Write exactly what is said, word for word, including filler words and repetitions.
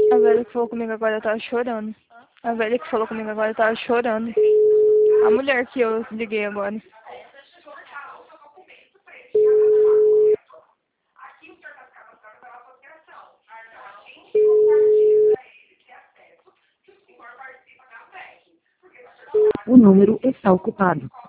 A velha que falou comigo agora tava chorando. A velha que falou comigo agora tava chorando. A mulher que eu liguei agora. O número está ocupado.